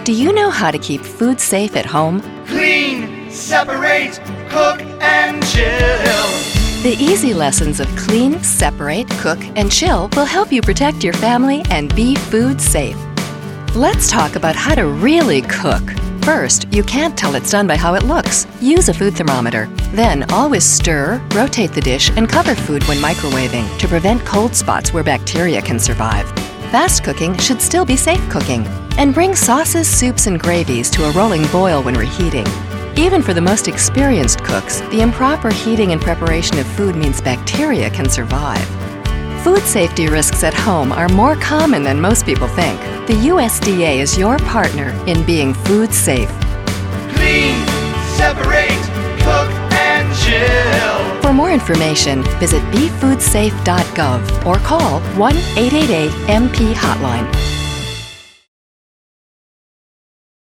Do you know how to keep food safe at home? Clean, separate, cook, and chill. The easy lessons of clean, separate, cook, and chill will help you protect your family and be food safe. Let's talk about how to really cook. First, you can't tell it's done by how it looks. Use a food thermometer. Then, always stir, rotate the dish, and cover food when microwaving to prevent cold spots where bacteria can survive. Fast cooking should still be safe cooking. And bring sauces, soups, and gravies to a rolling boil when reheating. Even for the most experienced cooks, the improper heating and preparation of food means bacteria can survive. Food safety risks at home are more common than most people think. The USDA is your partner in being food safe. Clean, separate, cook, and chill. For more information, visit befoodsafe.gov or call 1-888-MP-HOTLINE.